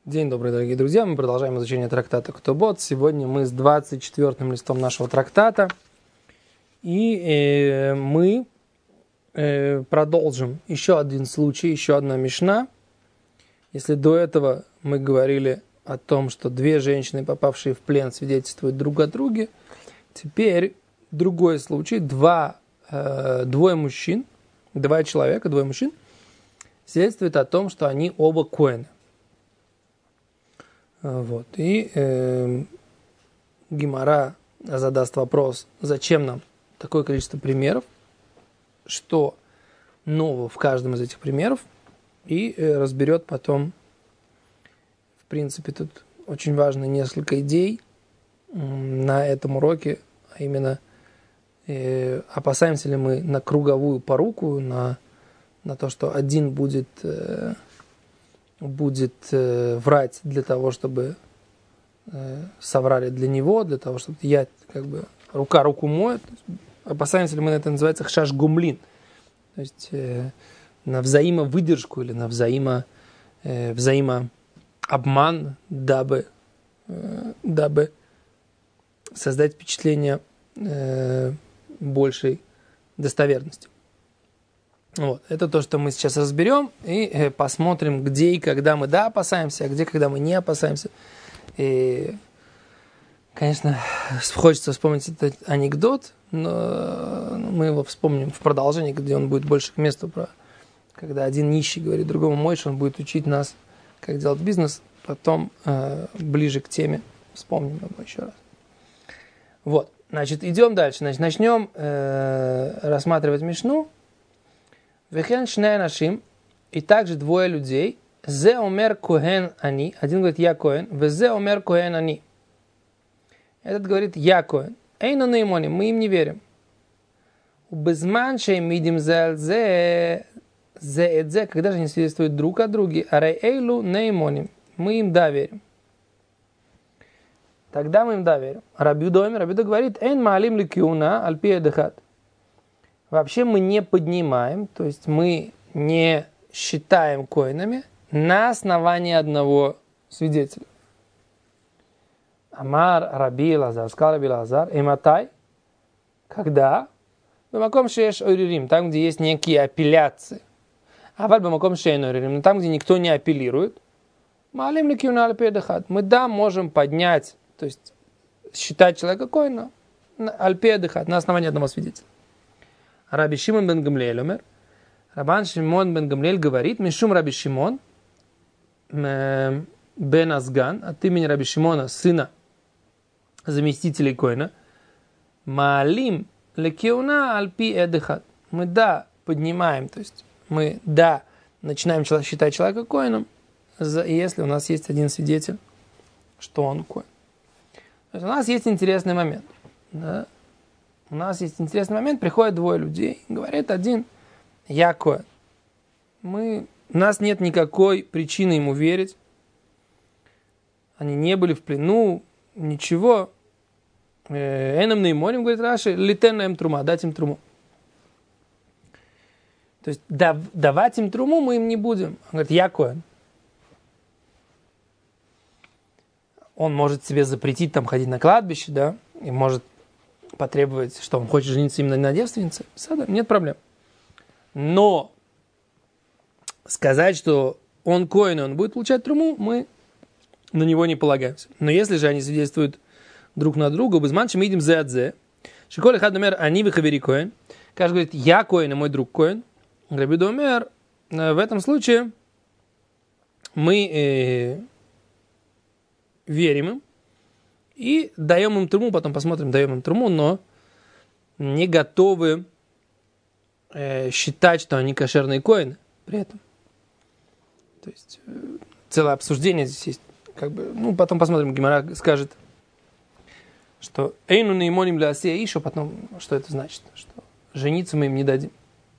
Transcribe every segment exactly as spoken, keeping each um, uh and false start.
День добрый, дорогие друзья. Мы продолжаем изучение трактата Ктубот. Сегодня мы с двадцать четвёртым листом нашего трактата. И э, мы э, продолжим еще один случай, еще одна мишна. Если до этого мы говорили о том, что две женщины, попавшие в плен, свидетельствуют друг о друге, теперь другой случай. Два, э, двое мужчин, два человека, двое мужчин свидетельствуют о том, что они оба коэны. Вот. И э, Гемара задаст вопрос, зачем нам такое количество примеров, что нового в каждом из этих примеров, и э, разберет потом, в принципе, тут очень важно несколько идей э, на этом уроке, а именно э, опасаемся ли мы на круговую поруку, на, на то, что один будет... Э, будет э, врать для того, чтобы э, соврали для него, для того, чтобы я, как бы, рука руку моет. Опасаемся ли мы, это называется хшаш гумлин. То есть э, на взаимовыдержку или на взаимо, э, взаимообман, дабы, э, дабы создать впечатление э, большей достоверности. Вот. Это то, что мы сейчас разберем и э, посмотрим, где и когда мы да опасаемся, а где, когда мы не опасаемся. И, конечно, хочется вспомнить этот анекдот, но мы его вспомним в продолжении, где он будет больше к месту, про, когда один нищий говорит другому: Мойше, он будет учить нас, как делать бизнес, потом э, ближе к теме вспомним его еще раз. Вот, значит, идем дальше. Значит, начнем э, рассматривать мишну. Вехен шней нашим, и также двое людей. Зе омер коэн они. Один говорит: я коэн. Везе омер коэн они. Этот говорит: я коэн. Эйну неймони, мы им не верим. Убезман шей мидим зе зе зе эдзе, когда же они свидетельствуют друг о друге. Арей эйлу неймони, мы им да верим. Тогда мы им да верим. Рабиуда омер, Рабиуда говорит: эйн маалим ли киуна альпи эдехат. Вообще мы не поднимаем, то есть мы не считаем коинами на основании одного свидетеля. Амар Раби Лазар, сказал Раби Лазар, эматай, когда? Бамаком шееш ойририм, там, где есть некие апелляции. А валь бамаком шеен ойририм, но там, где никто не апеллирует, маалим ли киуна альпи эдехат. Мы да можем поднять, то есть считать человека коина альпи эдехат, на основании одного свидетеля. Раби Шимон бен Гамлиэль умер. Рабан Шимон бен Гамлиэль говорит: Мишум Раби Шимон бен Азган, от имени Раби Шимона, сына заместителей коэна, маалим лекеуна альпи эдехат. Мы да поднимаем, то есть мы да начинаем считать человека коэном, если у нас есть один свидетель, что он коэн. То есть у нас есть интересный момент. Да? У нас есть интересный момент, приходят двое людей, говорит один: я коэн. Мы, у нас нет никакой причины ему верить. Они не были в плену, ничего. Энам неймоним, говорит Раши, литен им трума, дать им труму. То есть дав, давать им труму мы им не будем. Он говорит: я коэн. Он может себе запретить там ходить на кладбище, да, и может потребовать, что он хочет жениться именно на девственнице, нет проблем. Но сказать, что он коэн, и он будет получать труму, мы на него не полагаемся. Но если же они свидетельствуют друг на друга, безманчи мы идем зе от зе, шиколи хад номер они выхавери коэн, каждый говорит: я коэн, и мой друг коэн. Раби Домер, в этом случае мы э, верим им, и даем им труму, потом посмотрим, даем им труму, но не готовы э, считать, что они кошерные коэны при этом. То есть э, целое обсуждение здесь есть. Как бы, ну, потом посмотрим, Гемара скажет, что эйну неймоним ля асия еще потом, что это значит, что жениться мы им не дадим.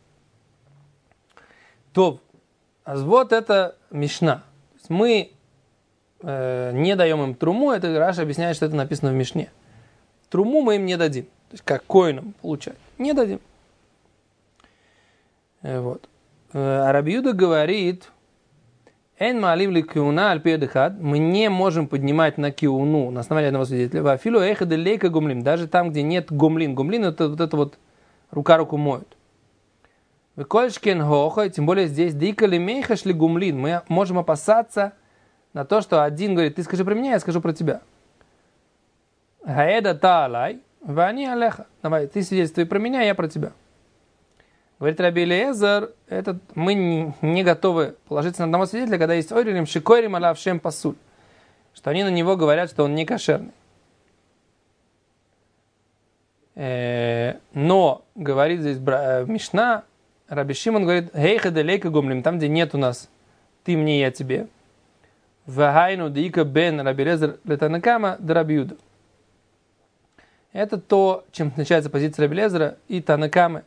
То, а вот это мишна. То есть мы не даем им труму, это Раша объясняет, что это написано в Мишне. Труму мы им не дадим. То есть как коинам получать. Не дадим. Вот. А Раби Юда говорит: Эн маалим ли киуна альпиэдэхад. Мы не можем поднимать на киуну, на основании одного свидетеля. Вафилу эхады лейка гумлин. Даже там, где нет гумлин. Гумлин это вот это вот рука руку моют. Выкольшкен хоха, тем более здесь дика ли мейхаш ли гумлин. Мы можем опасаться на то, что один говорит, ты скажи про меня, я скажу про тебя. Гаэда таалай, вани алеха. Давай, ты свидетельствуй про меня, я про тебя. Говорит Раби Элиэзер, этот, мы не, не готовы положиться на одного свидетеля, когда есть ойрилим шикойрим алав шем пасуль. Что они на него говорят, что он не кошерный. Э, но, говорит здесь бра, Мишна, Раби Шимон говорит, гейха делейка гумлим, там, где нет у нас ты мне, я тебе. Вагайну дика бен Раби Элиэзер летанакама да Раби Юда. Это то, чем отличается позиция Раби Элиэзера и Танакамы.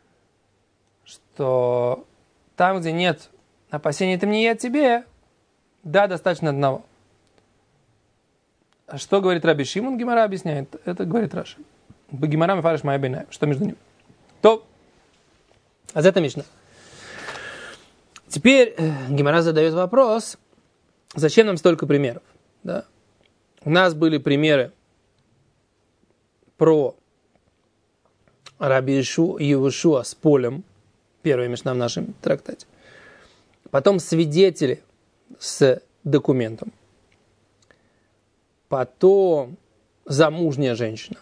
Что там, где нет опасений ты мне, я тебе, да, достаточно одного. А что говорит Раби Шимон, Гемара объясняет, это говорит Раши. Гемара мефареш мая бейнай, что между ними. То, а за это Мишна. Теперь Гемара задает вопрос, зачем нам столько примеров? Да? У нас были примеры про Раби Йеhoshua с полем, первая Мишна в нашем трактате. Потом свидетели с документом. Потом замужняя женщина.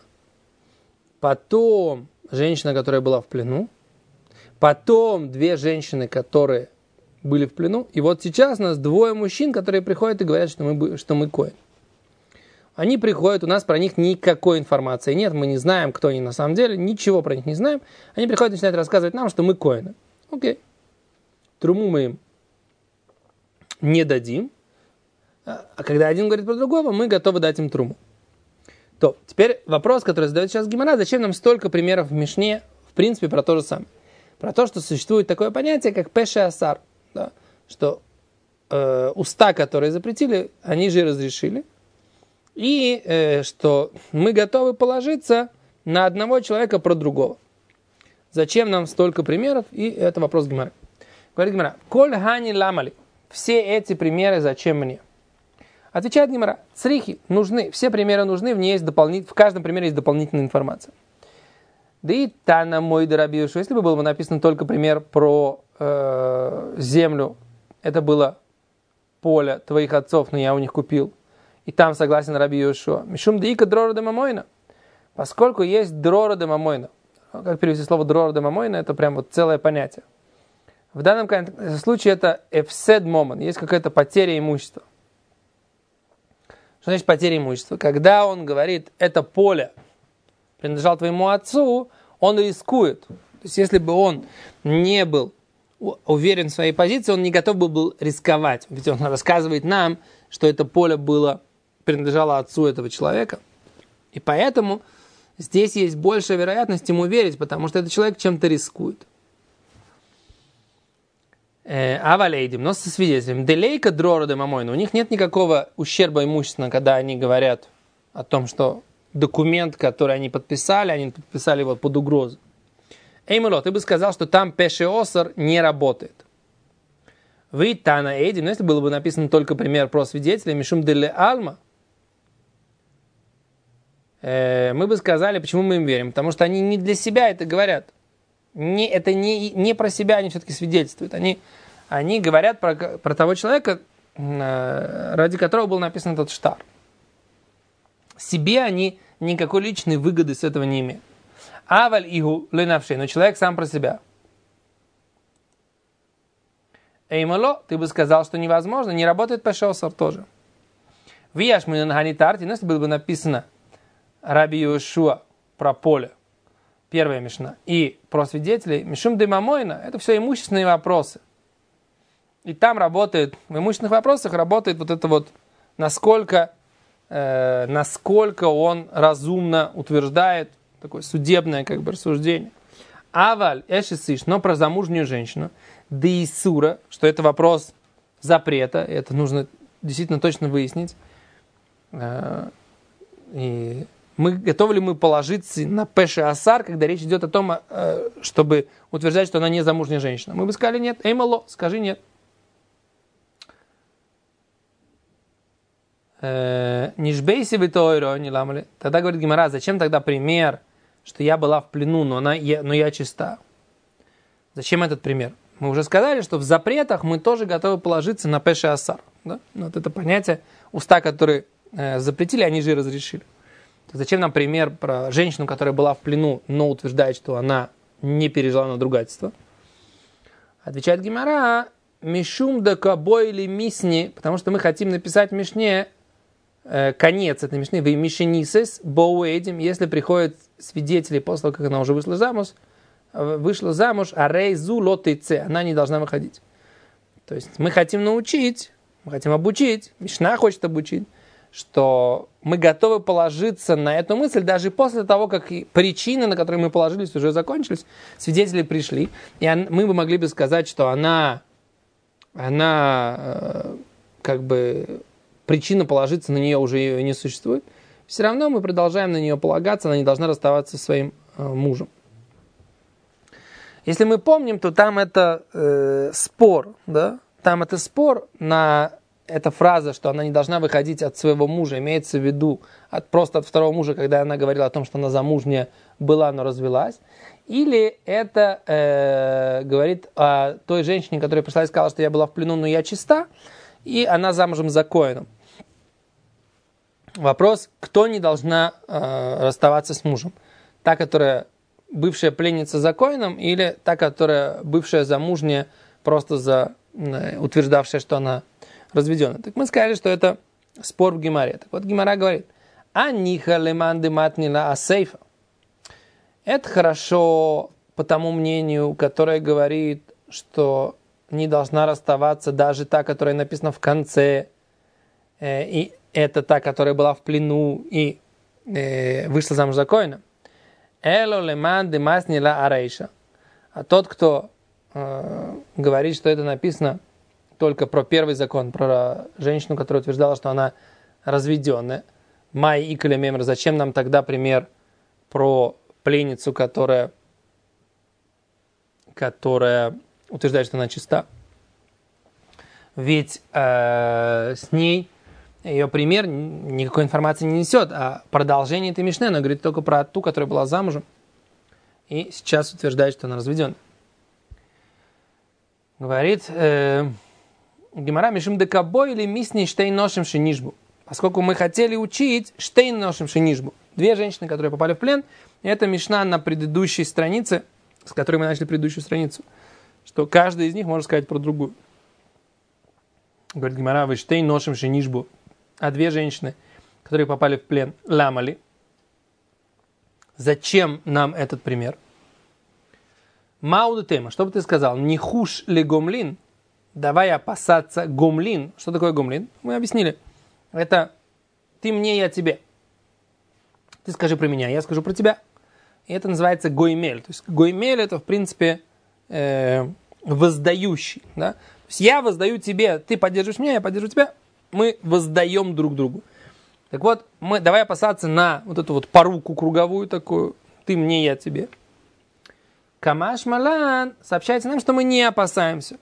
Потом женщина, которая была в плену. Потом две женщины, которые были в плену. И вот сейчас у нас двое мужчин, которые приходят и говорят, что мы, что мы коэн. Они приходят, у нас про них никакой информации нет, мы не знаем, кто они на самом деле, ничего про них не знаем. Они приходят и начинают рассказывать нам, что мы коэны. Окей. Труму мы им не дадим. А когда один говорит про другого, мы готовы дать им труму. То, теперь вопрос, который задает сейчас Гемара, зачем нам столько примеров в Мишне, в принципе, про то же самое. Про то, что существует такое понятие, как пеше асар. Да, что э, уста, которые запретили, они же разрешили. И э, что мы готовы положиться на одного человека про другого. Зачем нам столько примеров? И это вопрос Гемары. Говорит Гемара, коль хани ламали. Все эти примеры зачем мне? Отвечает Гемара, црихи нужны, все примеры нужны, в ней есть дополнит... в каждом примере есть дополнительная информация. Да и тана мой Раби Йеhoshua, если бы было написано только пример про э, землю, это было поле твоих отцов, но я у них купил. И там согласен Раби Йеhoshua. Мишум деика дрора де мамойна. Поскольку есть дрора де мамойна. Как перевести слово дрора де мамойна, это прям вот целое понятие. В данном случае это эфсед момон. Есть какая-то потеря имущества. Что значит потеря имущества? Когда он говорит, это поле принадлежало твоему отцу, он рискует. То есть если бы он не был уверен в своей позиции, он не готов был, был рисковать. Ведь он рассказывает нам, что это поле было, принадлежало отцу этого человека. И поэтому здесь есть большая вероятность ему верить, потому что этот человек чем-то рискует. А валейдим, но со свидетелем. Делейка дрора де мамойна. У них нет никакого ущерба имущественного, когда они говорят о том, что документ, который они подписали, они подписали его под угрозу. Эймело, ты бы сказал, что там пеше осар не работает. Вы тана эйдим, но если было бы написано только пример про свидетеля, мишум деле альма, э, мы бы сказали, почему мы им верим. Потому что они не для себя это говорят. Не, это не, не про себя они все-таки свидетельствуют. Они, они говорят про, про того человека, э, ради которого был написан этот штар. Себе они никакой личной выгоды с этого не имеют. Аваль игу ленавшей, но человек сам про себя. Эймало, ты бы сказал, что невозможно, не работает пеше осар тоже. Вияш мы на ганитарте, но если было бы написано Раби Йеhoshua про поле, первая мишна, и про свидетелей, мишум де мамойна, это все имущественные вопросы. И там работает, в имущественных вопросах работает вот это вот, насколько, э, насколько он разумно утверждает, такое судебное как бы рассуждение. Аваль эшисиш, но про замужнюю женщину, деисура, что это вопрос запрета, это нужно действительно точно выяснить. И мы готовы ли мы положиться на пеше асар, когда речь идет о том, чтобы утверждать, что она не замужняя женщина? Мы бы сказали нет. Эймало, скажи нет. Нишбейси витойро не ламали. Тогда говорит Гемара, зачем тогда пример, что я была в плену, но, она, я, но я чиста? Зачем этот пример? Мы уже сказали, что в запретах мы тоже готовы положиться на пеше асар. Да? Вот это понятие, уста, которые э, запретили, они же и разрешили. Так зачем нам пример про женщину, которая была в плену, но утверждает, что она не пережила надругательство? Отвечает Гемара, мишум да кабой или мисни, потому что мы хотим написать в Мишне э, конец этой Мишны, вы мишенисес боуэдим, если приходят свидетели после того, как она уже вышла замуж, вышла замуж, а рейзу лотыце, она не должна выходить. То есть мы хотим научить, мы хотим обучить, Мишна хочет обучить, что мы готовы положиться на эту мысль даже после того, как причины, на которые мы положились, уже закончились, свидетели пришли, и мы бы могли бы сказать, что она, она как бы причина положиться на нее уже не существует. Все равно мы продолжаем на нее полагаться, она не должна расставаться со своим мужем. Если мы помним, то там это э, спор, да? Там это спор на эта фраза, что она не должна выходить от своего мужа, имеется в виду от, просто от второго мужа, когда она говорила о том, что она замужняя была, но развелась. Или это э, говорит о той женщине, которая пришла и сказала, что я была в плену, но я чиста, и она замужем за коэном. Вопрос, кто не должна э, расставаться с мужем? Та, которая бывшая пленница за коэном, или та, которая бывшая замужняя, просто за, э, утверждавшая, что она разведена. Так мы сказали, что это спор в Гемаре. Так вот Гемара говорит, аниха леманды матнила асейфа. Это хорошо по тому мнению, которое говорит, что не должна расставаться даже та, которая написана в конце, э, и это та, которая была в плену и э, вышла замуж за коэна. Эло леманды матнила арейша. А тот, кто э, говорит, что это написано только про первый закон, про женщину, которая утверждала, что она разведенная. Май и калемемр. Зачем нам тогда пример про пленницу, которая, которая утверждает, что она чиста? Ведь э, с ней ее пример никакой информации не несет, а продолжение этой Мишны, она говорит только про ту, которая была замужем, и сейчас утверждает, что она разведенная. Говорит э, Гемара мишум декабой или мисни штейн ношим шинишбу. Поскольку мы хотели учить штейн ношим шинишбу. Две женщины, которые попали в плен, это Мишна на предыдущей странице, с которой мы начали предыдущую страницу, что каждая из них может сказать про другую. Говорит Гемара, вы штейн ношим шинишбу. А две женщины, которые попали в плен, ламали. Зачем нам этот пример? Мауду тема, что бы ты сказал? Не хуш ли гомлин? Давай опасаться гомлин. Что такое гомлин? Мы объяснили. Это ты мне, я тебе. Ты скажи про меня, я скажу про тебя. И это называется гоймель. То есть гоймель это в принципе э, воздающий. Да? То есть я воздаю тебе, ты поддерживаешь меня, я поддерживаю тебя. Мы воздаем друг другу. Так вот, мы, давай опасаться на вот эту вот поруку круговую такую. Ты мне, я тебе. Камаш Малан сообщается нам, что мы не опасаемся.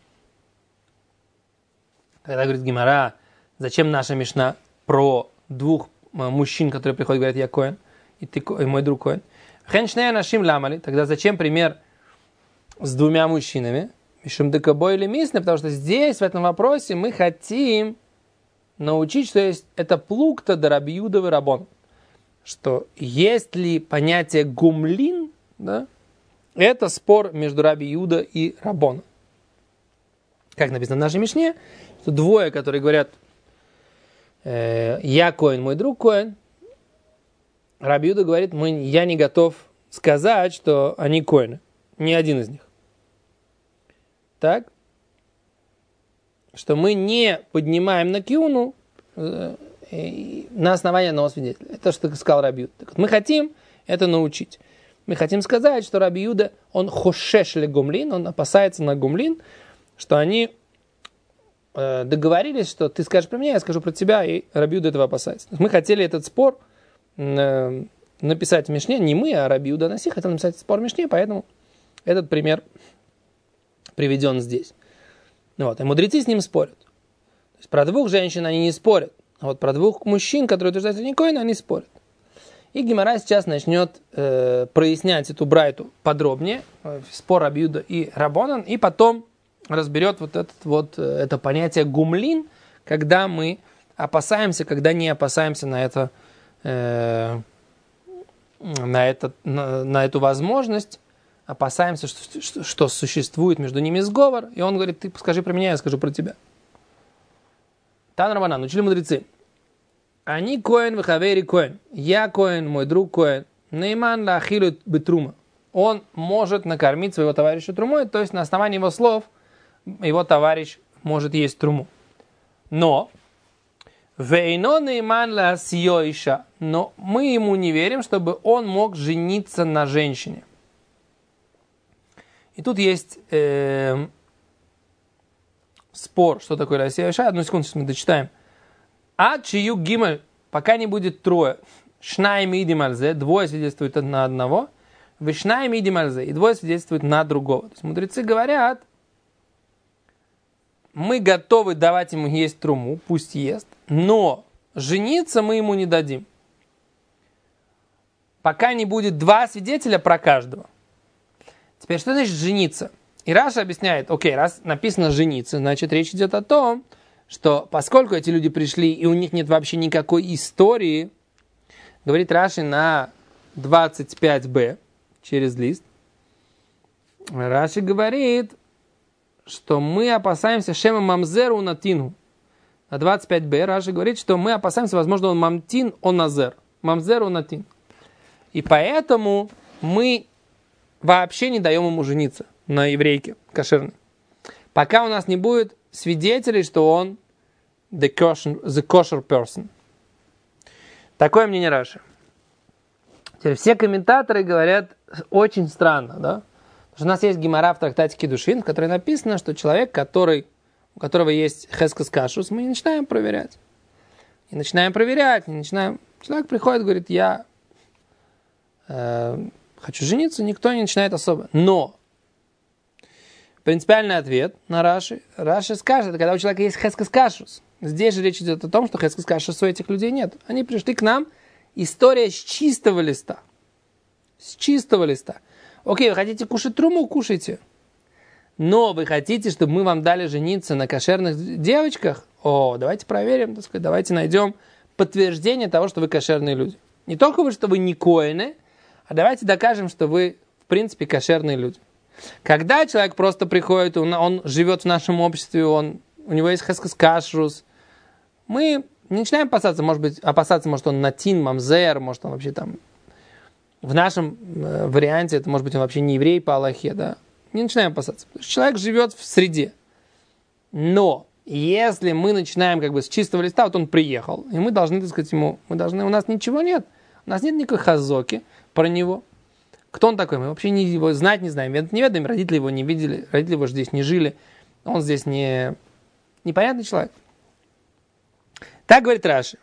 Когда говорит Гемара, зачем наша Мишна про двух мужчин, которые приходят и говорят, я коэн, и, ты, и мой друг коэн. Хеншнея нашим ламали. Тогда зачем пример с двумя мужчинами? Мишум декабой или мисны, потому что здесь, в этом вопросе, мы хотим научить, что есть это плукта да Раби Юда ве Рабон. Что есть ли понятие гумлин, да, это спор между Раби Юда и Рабоном. Как написано в нашей Мишне, что двое, которые говорят, э, я коэн, мой друг коэн, Раби Юда говорит, мы, я не готов сказать, что они коэны. Ни один из них. Так? Что мы не поднимаем на киуну э, э, на основании одного свидетеля. Это что сказал Раби Юда. Так вот, мы хотим это научить. Мы хотим сказать, что Раби Юда, он хошеш ле гомлин, он опасается на гомлин, что они э, договорились, что ты скажешь про меня, я скажу про тебя, и Раби Юда этого опасается. Мы хотели этот спор э, написать в Мишне, не мы, а Раби Юда Наси хотел написать спор в Мишне, поэтому этот пример приведен здесь. Вот. И мудрецы с ним спорят. То есть про двух женщин они не спорят, А вот про двух мужчин, которые утверждают, что не коэн, они спорят. И Гемара сейчас начнет э, прояснять эту брайту подробнее, э, спор Рабби и Рабонан, и потом разберет вот, этот, вот э, это понятие гумлин, когда мы опасаемся, когда не опасаемся на это, э, на, это, на, на эту возможность, опасаемся, что, что, что существует между ними сговор, и он говорит, ты скажи про меня, я скажу про тебя. Тан Рабанан, учили мудрецы. Они коэн вехавери коэн. Я коэн, мой друг коэн. Нейман ла ахилу бетрума. Он может накормить своего товарища трумой, то есть на основании его слов его товарищ может есть труму. Но вейно нейман ла сиоиша. Но мы ему не верим, чтобы он мог жениться на женщине. И тут есть э, спор, что такое ла сиоиша. Одну секунду, сейчас мы дочитаем. А чию гималь, пока не будет трое. Шнаим иди мальзе, двое свидетельствуют на одного. Вишнаим иди мальзе, и двое свидетельствуют на другого. То есть мудрецы говорят, мы готовы давать ему есть труму, пусть ест, но жениться мы ему не дадим. Пока не будет два свидетеля про каждого. Теперь, что значит жениться? И Раша объясняет, окей, раз написано жениться, значит речь идет о том, что поскольку эти люди пришли, и у них нет вообще никакой истории, говорит Раши на двадцать пять бэ через лист, Раши говорит, что мы опасаемся шема мамзеру натину. На двадцать пять бэ Раши говорит, что мы опасаемся, возможно, он мамтин, он назер. Мамзеру натин. И поэтому мы вообще не даем ему жениться на еврейке кошерной. Пока у нас не будет свидетелей, что он the kosher, the kosher person. Такое мнение Раши. Теперь все комментаторы говорят очень странно, да? Потому что у нас есть гемара в трактате Кидушин, в которой написано, что человек, который, у которого есть хескас кашус, мы не начинаем проверять. Не начинаем проверять, не начинаем... Человек приходит, говорит, я э, хочу жениться, никто не начинает особо. Но принципиальный ответ на Раши. Раши скажет, это когда у человека есть хескас кашус. Здесь же речь идет о том, что хескас кашус у этих людей нет. Они пришли к нам, история с чистого листа. С чистого листа. Окей, вы хотите кушать труму, кушайте. Но вы хотите, чтобы мы вам дали жениться на кошерных девочках? О, давайте проверим, так сказать, давайте найдем подтверждение того, что вы кошерные люди. Не только вы, что вы не коэны, а давайте докажем, что вы, в принципе, кошерные люди. Когда человек просто приходит, он, он живет в нашем обществе, он, у него есть хескас кашрус, мы не начинаем опасаться, может быть, опасаться, может, он натин, мамзер, может, он вообще там, в нашем э, варианте, это, может быть, он вообще не еврей по Аллахе, да, не начинаем опасаться. Человек живет в среде. Но если мы начинаем как бы с чистого листа, вот он приехал, и мы должны, так сказать, ему, мы должны, у нас ничего нет, у нас нет никакой хазоки про него. Кто он такой? Мы вообще не, его знать не знаем. Не ведаем, родители его не видели, родители его здесь не жили, он здесь не непонятный человек. Так говорит Раши.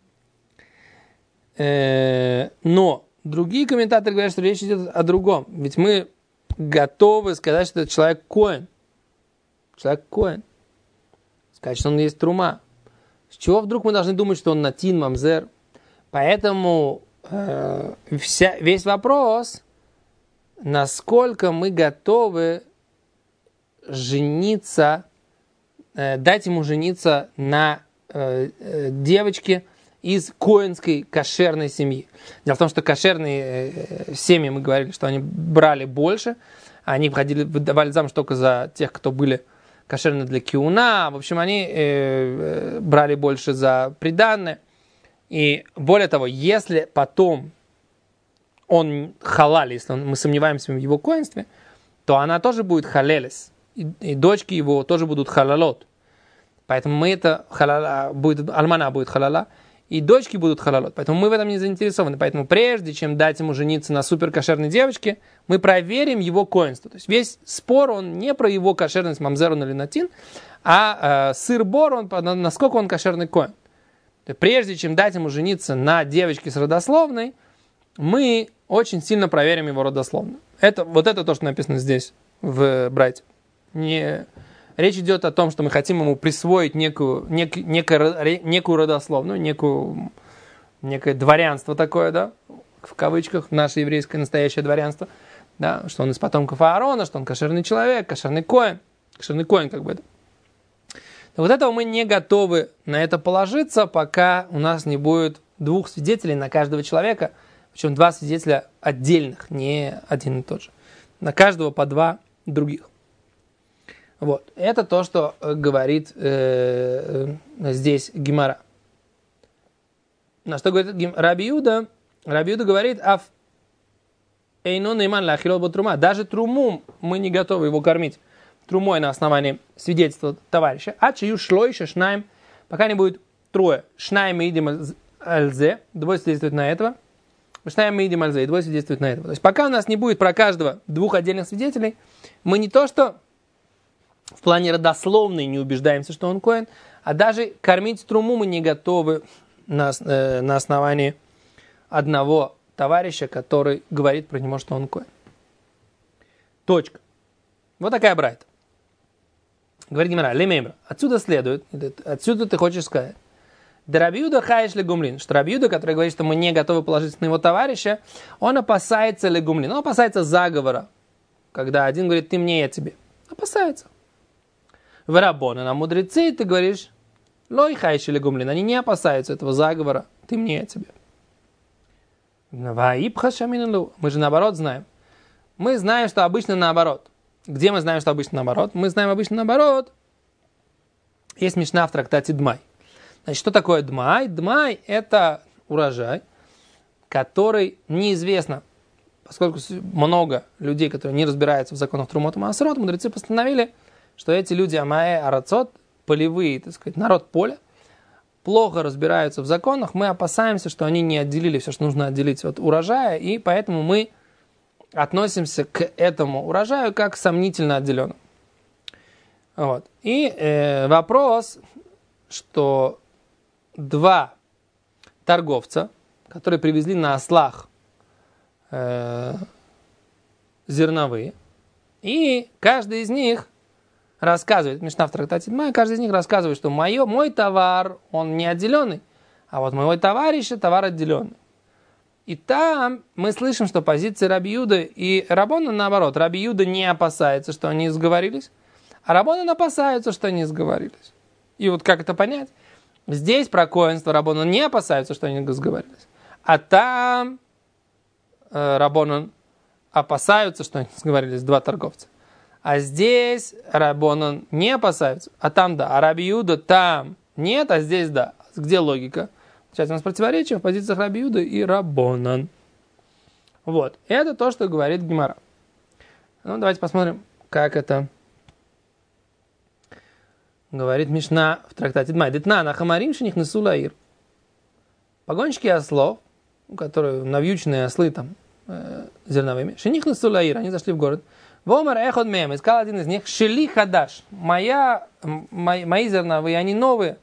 Э, но другие комментаторы говорят, что речь идет о другом. Ведь мы готовы сказать, что этот человек коэн. Человек коэн. Сказать, что он есть трума. С чего вдруг мы должны думать, что он натин, мамзер? Поэтому э, вся, весь вопрос, насколько мы готовы жениться, э, дать ему жениться на э, э, девочке из коэнской кошерной семьи. Дело в том, что кошерные э, семьи, мы говорили, что они брали больше, они входили, выдавали замуж только за тех, кто были кошерные для киуна. В общем, они э, э, брали больше за приданное. И более того, если потом он халаль, если он, мы сомневаемся в его коэнстве, то она тоже будет халелес. И, и дочки его тоже будут халалот. Поэтому мы это халала, будет, альмана будет халала, и дочки будут халалот. Поэтому мы в этом не заинтересованы. Поэтому прежде чем дать ему жениться на суперкошерной девочке, мы проверим его коэнство. То есть весь спор, он не про его кошерность мамзерун или натин, а э, сыр-бор, он, насколько он кошерный коэн. Прежде чем дать ему жениться на девочке с родословной, мы очень сильно проверим его родословную. Это, вот это то, что написано здесь, в Брайте. Не, Речь идет о том, что мы хотим ему присвоить некую, нек, некую, некую родословную, некую, некое дворянство такое, да, в кавычках, наше еврейское настоящее дворянство, да, что он из потомков Аарона, что он кошерный человек, кошерный коэн, кошерный коэн, как бы это. Но вот этого мы не готовы на это положиться, пока у нас не будет двух свидетелей на каждого человека, причем два свидетеля отдельных, не один и тот же. На каждого по два других. Вот. Это то, что говорит э, здесь Гемара. На что говорит Раби Юда? Раби Юда говорит, аф эйнон иман лахилот бо трума. Даже труму мы не готовы его кормить трумой на основании свидетельства товарища. А чаю шло еще шнаем, пока не будет трое. Шнаем и идем альзе, двое свидетельствует на этого. Шнаем мы идем альзе, и двое свидетельствует на этого. То есть пока у нас не будет про каждого двух отдельных свидетелей, мы не то что в плане родословной не убеждаемся, что он коэн, а даже кормить труму мы не готовы на, э, на основании одного товарища, который говорит про него, что он коэн. Точка. Вот такая брайта. Говорит Гемара, лемемра. Отсюда следует, отсюда ты хочешь сказать, да Раби Юда хаеш легумлин, что Раби Юда, который говорит, что мы не готовы положиться на его товарища, он опасается легумлин, он опасается заговора, когда один говорит, ты мне, я тебе. Опасается. В Раббоне, на мудрецы, ты говоришь, лой хаеш легумлин, они не опасаются этого заговора, ты мне, я тебе. Мы же наоборот знаем. Мы знаем, что обычно наоборот. Где мы знаем, что обычно наоборот? Мы знаем обычно наоборот. Есть мишна в трактате Дмай. Значит, что такое Дмай? Дмай – это урожай, который неизвестно, поскольку много людей, которые не разбираются в законах Трумот и Маасрот, мудрецы постановили, что эти люди Амае Арацот, полевые, так сказать, народ поля, плохо разбираются в законах, мы опасаемся, что они не отделили все, что нужно отделить от урожая, и поэтому мы относимся к этому урожаю как к сомнительно отделенному. Вот. И э, вопрос, что два торговца, которые привезли на ослах э, зерновые, и каждый из них рассказывает, Мишна в трактате Дмай, каждый из них рассказывает, что мое, мой товар, он не отделенный, а вот моего товарища товар отделенный. И там мы слышим, что позиции Раби Юды и Раббона наоборот. Раби Юда не опасается, что они сговорились, а Раббона опасаются, что они сговорились. И вот как это понять? Здесь про коэнство Раббона не опасаются, что они сговорились, а там э, Раббона опасаются, что они сговорились, два торговца. А здесь Раббона не опасаются, а там да. А Раби Юда там нет, а здесь да. Где логика? Сейчас у нас противоречие в позициях Раби Юды и Раббонан. Вот. Это то, что говорит Гемара. Ну, давайте посмотрим, как это говорит Мишна в трактате Дмай. Детна на хамарим шиних несу лаир. Погонщики ослов, которые навьюченные ослы там э, зерновыми, шиних несу лаир, они зашли в город. Вомар эход мем, искал один из них, шели хадаш. Моя, мои, мои зерновые, они новые.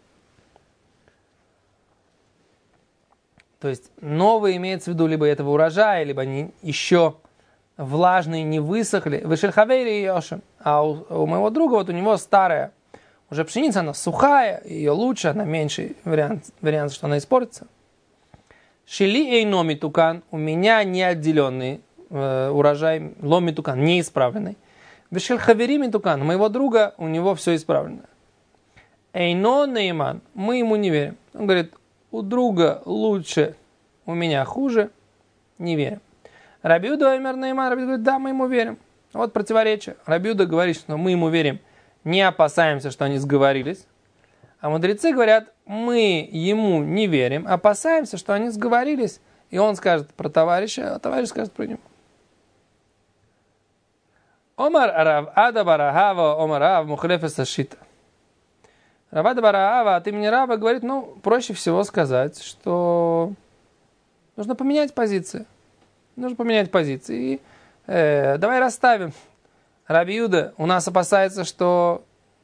То есть новые имеется в виду либо этого урожая, либо они еще влажные, не высохли. Вышельхавейри и Йошем. А у, у моего друга, вот у него старая уже пшеница, она сухая, ее лучше, она меньше вариант, вариант, что она испортится. Шили эйноми тукан, у меня неотделенный э, урожай, ломи тукан, неисправленный. Вышельхаверими тукан, у моего друга, у него все исправлено. Эйно нейман, мы ему не верим. Он говорит, у друга лучше, у меня хуже, не верим. Раби Юда омер нейман, Раби Юда говорит, да, мы ему верим. Вот противоречие. Раби Юда говорит, что мы ему верим, не опасаемся, что они сговорились. А мудрецы говорят, мы ему не верим, опасаемся, что они сговорились. И он скажет про товарища, а товарищ скажет про него. Омар Рав Ада Барахава, Омар Рав Мухлефеса Шита. Рав Ада Барахава от имени Рава говорит, ну, проще всего сказать, что нужно поменять позиции. Нужно поменять позиции. И э, давай расставим. Раби Юда у нас опасается, что,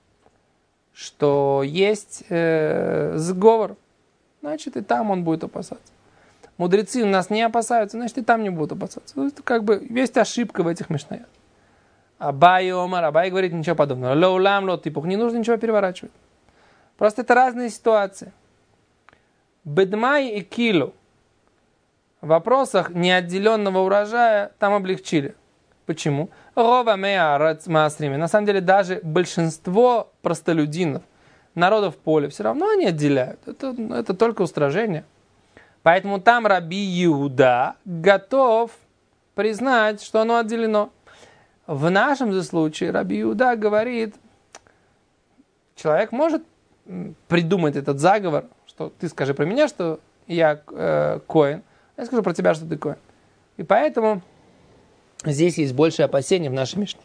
что есть э, сговор. Значит, и там он будет опасаться. Мудрецы у нас не опасаются, значит, и там не будут опасаться. Это как бы есть ошибка в этих мишнаях. Абай омар, Абай говорит ничего подобного. Лоулам ло типух, не нужно ничего переворачивать. Просто это разные ситуации. Бедмай и килу. В вопросах неотделенного урожая там облегчили. Почему? Рова меарец маасрими. На самом деле даже большинство простолюдинов, народов поля, все равно они отделяют. Это, это только устражение. Поэтому там Раби Иуда готов признать, что оно отделено. В нашем же случае Раби Иуда говорит, человек может придумать этот заговор, что ты скажи про меня, что я э, коэн, я скажу про тебя, что ты коэн. И поэтому здесь есть большее опасение в нашей Мишне.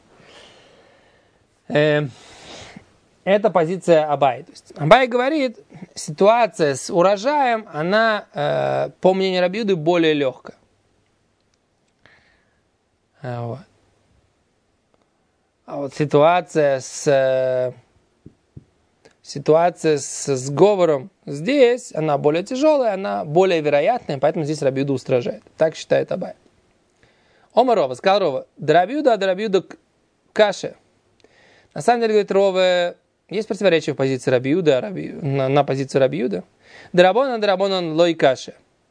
Э, это позиция Абай. То есть Абай говорит, ситуация с урожаем, она, э, по мнению Раби Иуды, более легкая. Вот. А вот ситуация с ситуация с сговором здесь, она более тяжелая, она более вероятная, поэтому здесь Раби Иуда устражает. Так считает Абай. Омар Рова, сказал Рова, да Раби Иуда, да Раби Иуда каше. На самом деле, говорит Рова, есть противоречие в позиции Раби Иуда, Раби, на, на позицию Раби Иуда. Дарабонан, дарабонан, лой каше.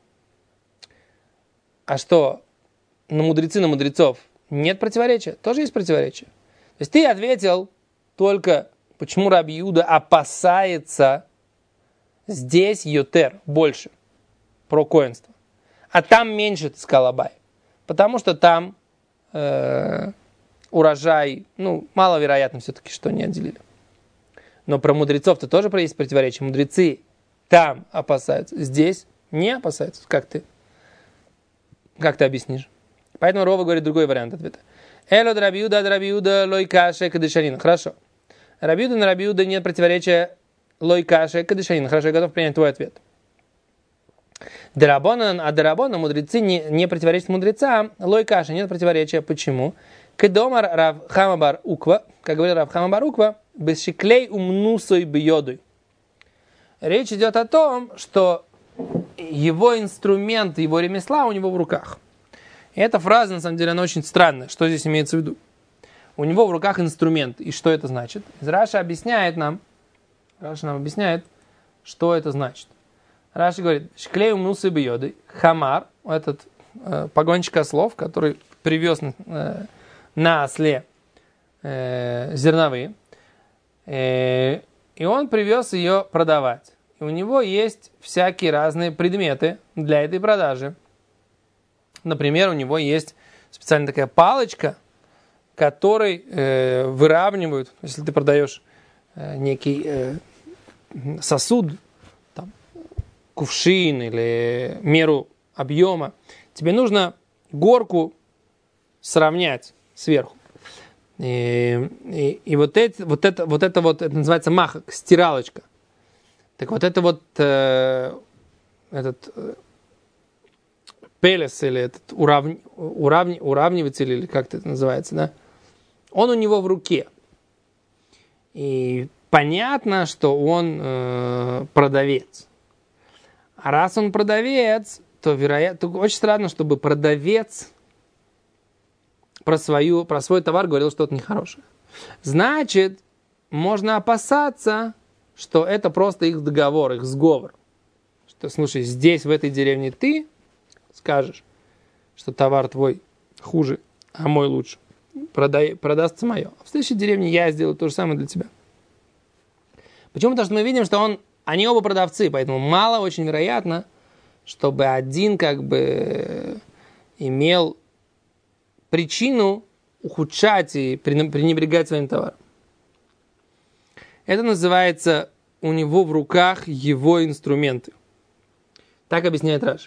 А что, на мудрецы, на мудрецов нет противоречия? Тоже есть противоречие. То есть ты ответил только, почему Раби Иуда опасается здесь йотер, больше, про коэнство. А там меньше, ты сказал Абай. Потому что там э, урожай, ну, маловероятно все-таки, что не отделили. Но про мудрецов-то тоже есть противоречие. Мудрецы там опасаются, здесь не опасаются. Как ты, как ты объяснишь? Поэтому Рова говорит другой вариант ответа. Эло Раби Иуда, Раби Иуда, лой каше, кадышанин. Хорошо. Раби Иуда на Раби Иуда нет противоречия лой каше, кадышанин. Хорошо, я готов принять твой ответ. Дарабонан, а дарабонан, мудрецы не, не противоречат мудрецам. Лой каше, нет противоречия. Почему? Кедомар Рав Хамабар Уква, как говорил Рав Хамабар Уква, без шиклей умнусой бьёдуй. Речь идет о том, что его инструмент, его ремесла у него в руках. И эта фраза, на самом деле, она очень странная. Что здесь имеется в виду? У него в руках инструмент. И что это значит? Раша объясняет нам, Раша нам объясняет, что это значит. Раша говорит, шклей умнусы бьёды, хамар, этот э, погонщик ослов, который привез э, на осле э, зерновые, э, и он привез ее продавать. И у него есть всякие разные предметы для этой продажи. Например, у него есть специальная такая палочка, которой э, выравнивают, если ты продаешь э, некий э, сосуд, там, кувшин или меру объема, тебе нужно горку сравнять сверху. И, и, и вот, эти, вот, это, вот это вот, это называется махак, стиралочка. Так вот это вот э, этот э, пелес или этот уравни, уравни, уравниватель, или как это называется, да? Он у него в руке. И понятно, что он э, продавец. А раз он продавец, то вероятно, очень странно, чтобы продавец про, свою, про свой товар говорил что-то нехорошее. Значит, можно опасаться, что это просто их договор, их сговор. Что, слушай, здесь, в этой деревне, ты скажешь, что товар твой хуже, а мой лучше. Продай, продастся мое. А в следующей деревне я сделаю то же самое для тебя. Почему? Потому что мы видим, что он, они оба продавцы, поэтому мало очень вероятно, чтобы один как бы имел причину ухудшать и пренебрегать своим товаром. Это называется у него в руках его инструменты. Так объясняет Раши.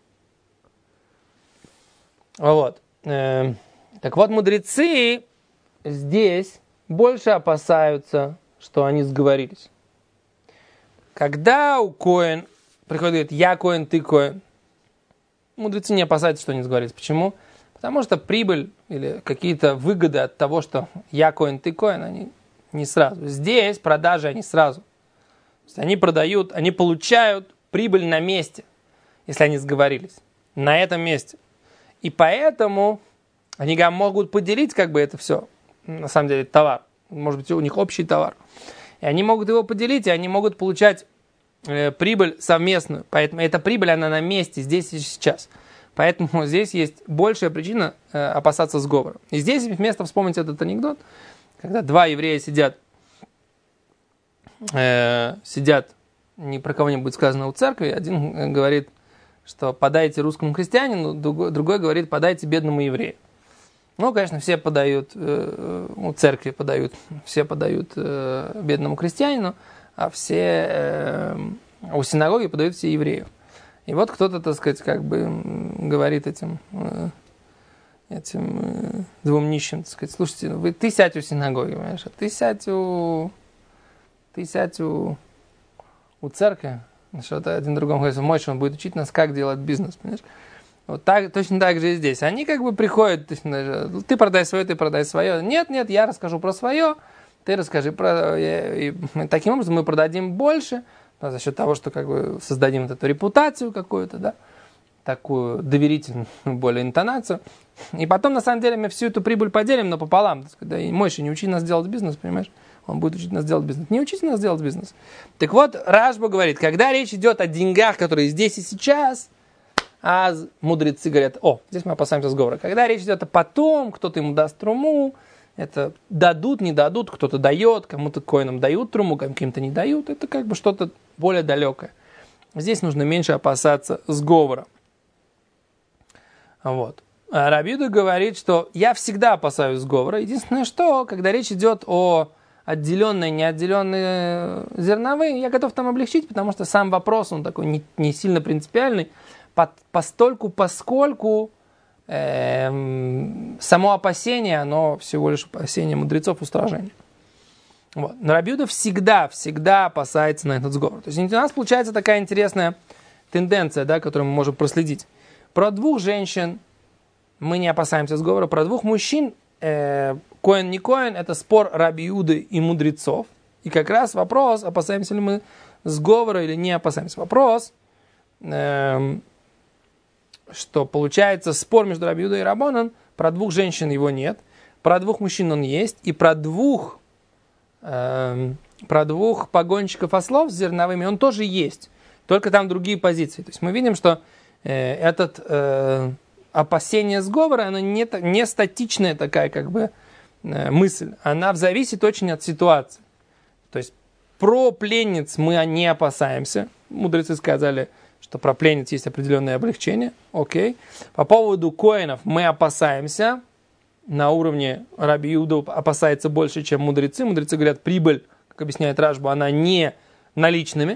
Вот. Так вот, мудрецы здесь больше опасаются, что они сговорились. Когда у коэн приходит и говорит, я коэн, ты коэн, мудрецы не опасаются, что они сговорились. Почему? Потому что прибыль или какие-то выгоды от того, что я коэн, ты коэн, они не сразу. Здесь продажи они сразу. То есть они продают, они получают прибыль на месте, если они сговорились. На этом месте. И поэтому они могут поделить как бы это все на самом деле, товар. Может быть, у них общий товар. И они могут его поделить, и они могут получать э, прибыль совместную. Поэтому эта прибыль, она на месте, здесь и сейчас. Поэтому здесь есть большая причина э, опасаться сговора. И здесь вместо вспомнить этот анекдот, когда два еврея сидят, э, сидят, ни про кого не будет сказано у церкви, один говорит, что подайте русскому христианину, другой, другой говорит, подайте бедному еврею. Ну, конечно, все подают, э, у церкви подают, все подают э, бедному крестьянину, а все э, у синагоги подают все еврею. И вот кто-то, так сказать, как бы говорит этим, э, этим э, двум нищим, так сказать, слушайте, вы, ты сядь у синагоги, понимаешь, а ты сядь у, ты сядь у, у церкви, что-то один другому говорит, Мойша, он будет учить нас, как делать бизнес, понимаешь. Вот так, точно так же и здесь. Они как бы приходят, точно, ты продай свое, ты продай свое. Нет, нет, я расскажу про свое, ты расскажи про... И, и, таким образом мы продадим больше, за счет того, что как бы создадим вот эту репутацию какую-то, да, такую доверительную, более интонацию. И потом, на самом деле, мы всю эту прибыль поделим напополам. Да, и Мойша, не учи нас делать бизнес, понимаешь? Он будет учить нас делать бизнес. Не учите нас делать бизнес. Так вот, Рашба говорит, когда речь идет о деньгах, которые здесь и сейчас, а мудрецы говорят, о, здесь мы опасаемся сговора. Когда речь идет о потом, кто-то ему даст труму, это дадут, не дадут, кто-то дает, кому-то коинам дают труму, кому-то не дают, это как бы что-то более далекое. Здесь нужно меньше опасаться сговора. Вот. А Раби Юда говорит, что я всегда опасаюсь сговора. Единственное, что, когда речь идет о отделенные, неотделенные зерновые, я готов там облегчить, потому что сам вопрос, он такой не, не сильно принципиальный, по, постольку, поскольку э, само опасение, оно всего лишь опасение мудрецов устражения. Вот. Но Раби Юда всегда, всегда опасается на этот сговор. То есть у нас получается такая интересная тенденция, да, которую мы можем проследить. Про двух женщин мы не опасаемся сговора, про двух мужчин э, коэн не коэн, это спор Раби Юды и мудрецов. И как раз вопрос, опасаемся ли мы сговора или не опасаемся. Вопрос, э, что получается спор между Раби Юдой и Рабонан, про двух женщин его нет, про двух мужчин он есть, и про двух, э, про двух погонщиков ослов с зерновыми он тоже есть, только там другие позиции. То есть мы видим, что э, этот э, опасение сговора, оно не, не статичная такая как бы э, мысль, она зависит очень от ситуации. То есть про пленниц мы не опасаемся, мудрецы сказали, что про пленниц есть определенное облегчение, окей. По поводу коинов мы опасаемся, на уровне Раби Юда опасается больше, чем мудрецы. Мудрецы говорят, прибыль, как объясняет Рашба, она не наличными.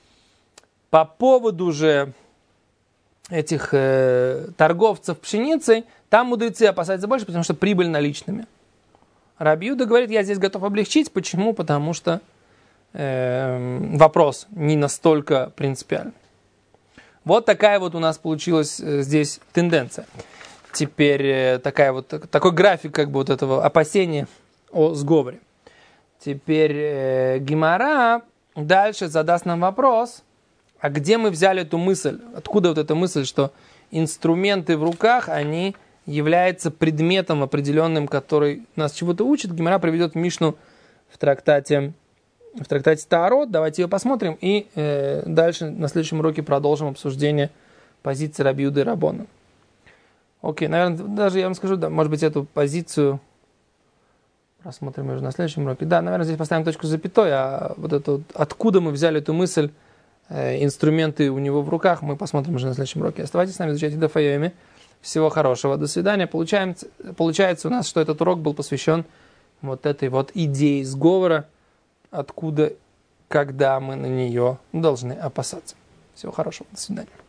По поводу же этих э, торговцев пшеницей, там мудрецы опасаются больше, потому что прибыль наличными. Раби Юда говорит, я здесь готов облегчить. Почему? Потому что э, вопрос не настолько принципиальный. Вот такая вот у нас получилась здесь тенденция. Теперь такая вот, такой график как бы вот этого опасения о сговоре. Теперь э, Гемара дальше задаст нам вопрос, а где мы взяли эту мысль? Откуда вот эта мысль, что инструменты в руках, они являются предметом определенным, который нас чего-то учит? Гемара приведет Мишну в трактате В трактате Таарот, давайте ее посмотрим, и э, дальше на следующем уроке продолжим обсуждение позиции Раби Юды и Раббана. Окей, наверное, даже я вам скажу, да, может быть, эту позицию рассмотрим уже на следующем уроке. Да, наверное, здесь поставим точку с запятой, а вот это, откуда мы взяли эту мысль, э, инструменты у него в руках, мы посмотрим уже на следующем уроке. Оставайтесь с нами, изучайте Дaf Yomi. Всего хорошего, до свидания. Получаем, получается у нас, что этот урок был посвящен вот этой вот идее сговора, откуда, когда мы на нее должны опасаться. Всего хорошего. До свидания.